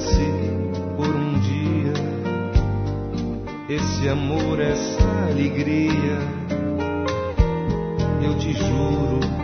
pudesse por um dia esse amor, essa alegria, eu te juro